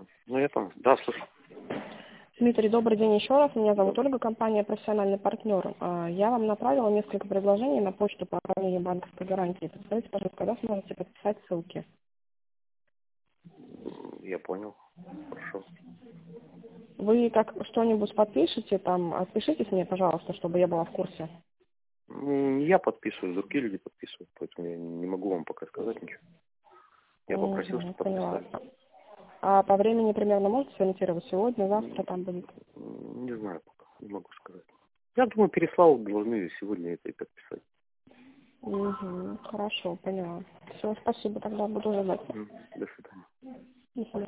Ну, я понял. Да, слушай. Дмитрий, добрый день еще раз. Меня зовут Ольга, компания «Профессиональный партнер». Я вам направила несколько предложений на почту по оформлению банковской гарантии. Подскажите, пожалуйста, когда сможете подписать ссылки? Я понял. Хорошо. Вы как что-нибудь подпишете, там, отпишитесь мне, пожалуйста, чтобы я была в курсе. Не я подписываю, другие люди подписывают, поэтому я не могу вам пока сказать ничего. Я попросил, чтобы Поняла. подписали. А по времени примерно можете сориентировать? Сегодня, завтра там будет? Не знаю пока, не могу сказать. Я думаю, переслал, должны сегодня это и подписать. Хорошо, поняла. Все, спасибо, тогда буду ждать. До свидания. До свидания.